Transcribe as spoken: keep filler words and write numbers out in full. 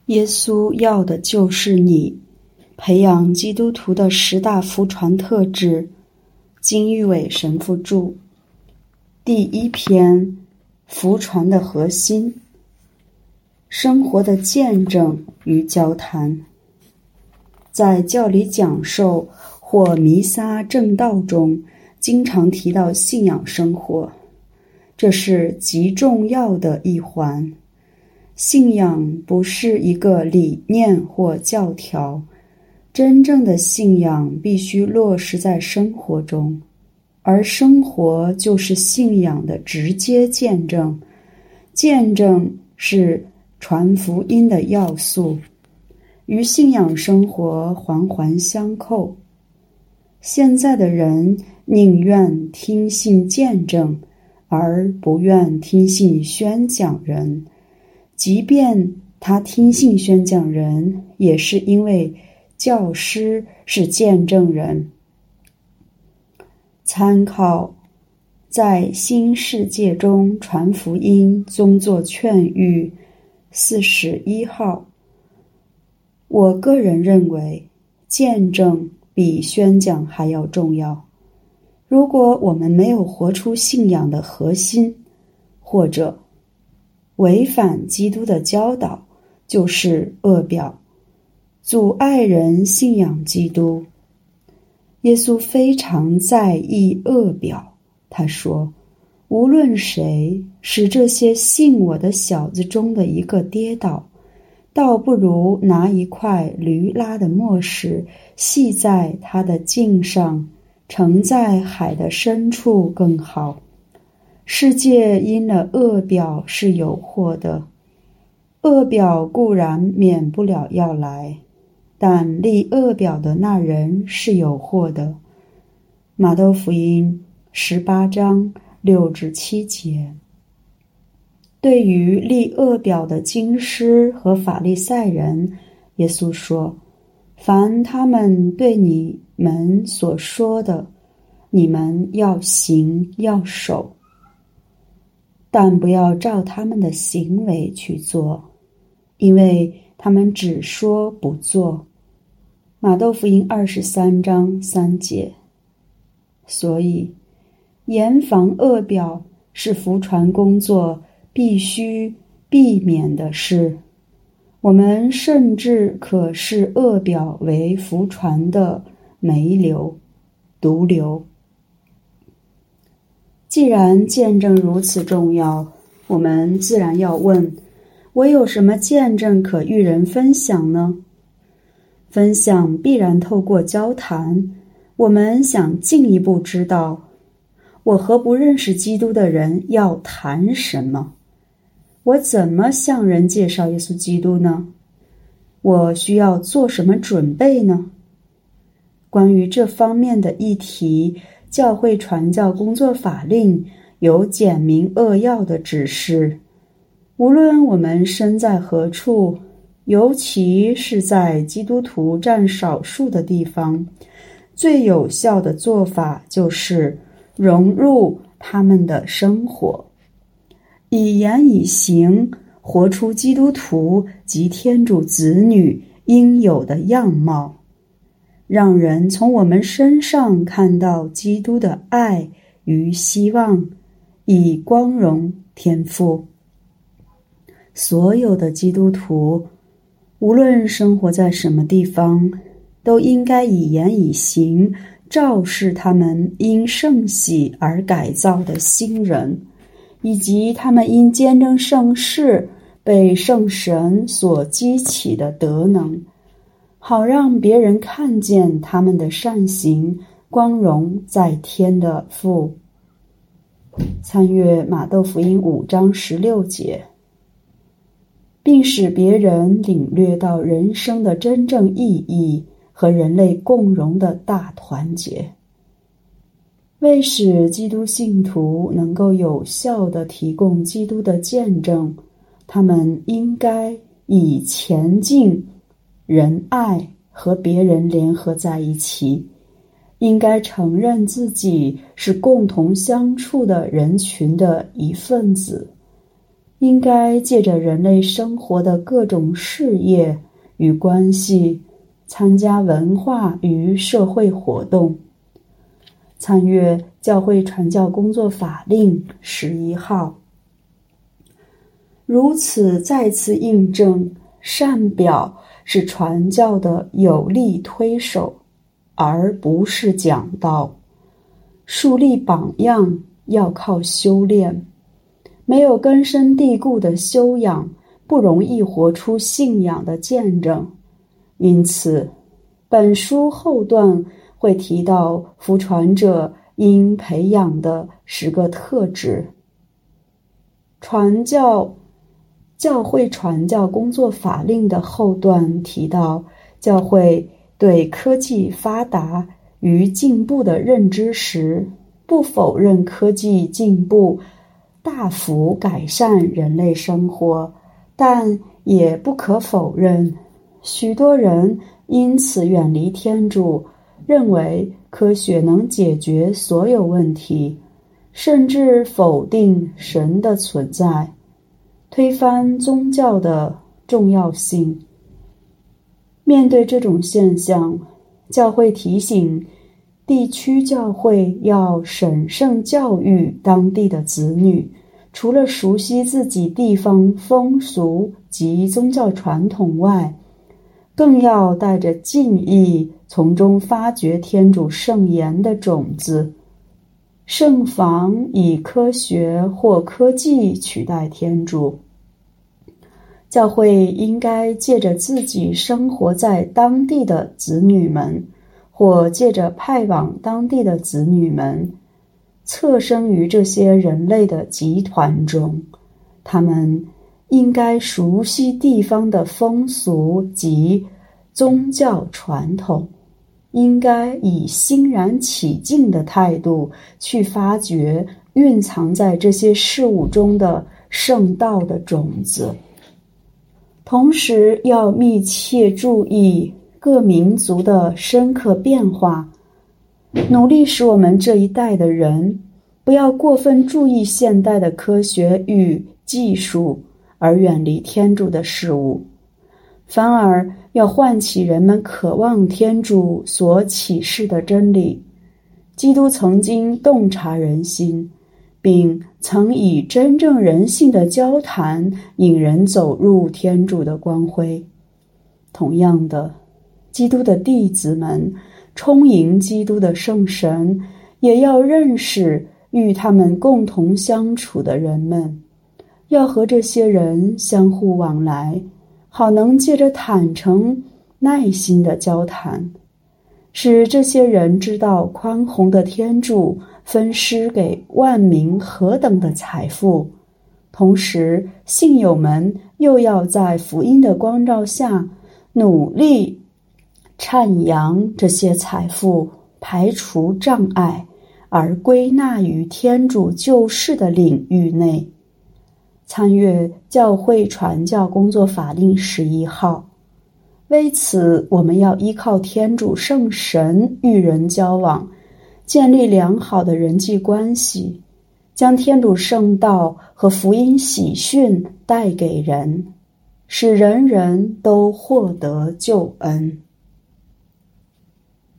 耶稣要的就是你，培养基督徒的十大福传特质。金玉伟神父著。第一篇，福传的核心，生活的见证与交谈。在教理讲授或弥撒正道中，经常提到信仰生活，这是极重要的一环。信仰不是一个理念或教条，真正的信仰必须落实在生活中，而生活就是信仰的直接见证。见证是传福音的要素，与信仰生活环环相扣。现在的人宁愿听信见证，而不愿听信宣讲人。即便他听信宣讲人，也是因为教师是见证人。参考在新世界中传福音宗座劝谕四十一号。我个人认为，见证比宣讲还要重要。如果我们没有活出信仰的核心，或者违反基督的教导，就是恶表，阻碍人信仰基督。耶稣非常在意恶表，他说，无论谁使这些信我的小子中的一个跌倒，倒不如拿一块驴拉的磨石系在他的颈上，盛在海的深处更好。世界因了恶表是有祸的，恶表固然免不了要来，但立恶表的那人是有祸的。马窦福音十八章六至七节。对于立恶表的经师和法利赛人，耶稣说，凡他们对你们所说的，你们要行要守，但不要照他们的行为去做，因为他们只说不做。马窦福音二十三章三节。所以，严防恶表是福传工作必须避免的事。我们甚至可视恶表为福传的媒流、毒瘤。既然见证如此重要，我们自然要问，我有什么见证可与人分享呢？分享必然透过交谈。我们想进一步知道，我和不认识基督的人要谈什么？我怎么向人介绍耶稣基督呢？我需要做什么准备呢？关于这方面的议题，教会传教工作法令有简明扼要的指示。无论我们身在何处，尤其是在基督徒占少数的地方，最有效的做法就是融入他们的生活，以言以行，活出基督徒及天主子女应有的样貌，让人从我们身上看到基督的爱与希望，以光荣天父。所有的基督徒，无论生活在什么地方，都应该以言以行昭示他们因圣喜而改造的新人，以及他们因见证圣事被圣神所激起的德能，好让别人看见他们的善行，光荣在天的父。参阅马窦福音五章十六节，并使别人领略到人生的真正意义和人类共荣的大团结。为使基督信徒能够有效地提供基督的见证，他们应该以前进、仁爱和别人联合在一起，应该承认自己是共同相处的人群的一份子， 应该借着人类生活的各种事业与关系，参加文化与社会活动。参阅教会传教工作法令十一号。如此再次印证，善表是传教的有力推手，而不是讲道。树立榜样要靠修炼，没有根深蒂固的修养，不容易活出信仰的见证。因此，本书后段会提到福传者应培养的十个特质。传教教会传教工作法令的后段提到，教会对科技发达与进步的认知时，不否认科技进步大幅改善人类生活，但也不可否认，许多人因此远离天主，认为科学能解决所有问题，甚至否定神的存在，推翻宗教的重要性。面对这种现象，教会提醒地区教会要审慎教育当地的子女，除了熟悉自己地方风俗及宗教传统外，更要带着敬意，从中发掘天主圣言的种子，慎防以科学或科技取代天主。教会应该借着自己生活在当地的子女们，或借着派往当地的子女们，侧身于这些人类的集团中。他们应该熟悉地方的风俗及宗教传统，应该以欣然起敬的态度去发掘蕴藏在这些事物中的圣道的种子。同时要密切注意各民族的深刻变化，努力使我们这一代的人不要过分注意现代的科学与技术，而远离天主的事物，反而要唤起人们渴望天主所启示的真理。基督曾经洞察人心，并曾以真正人性的交谈引人走入天主的光辉。同样的，基督的弟子们充盈基督的圣神，也要认识与他们共同相处的人们，要和这些人相互往来，好能借着坦诚耐心的交谈，使这些人知道宽宏的天主分施给万民何等的财富。同时，信友们又要在福音的光照下努力阐扬这些财富，排除障碍，而归纳于天主救世的领域内。参阅教会传教工作法令十一号。为此，我们要依靠天主圣神与人交往，建立良好的人际关系，将天主圣道和福音喜讯带给人，使人人都获得救恩。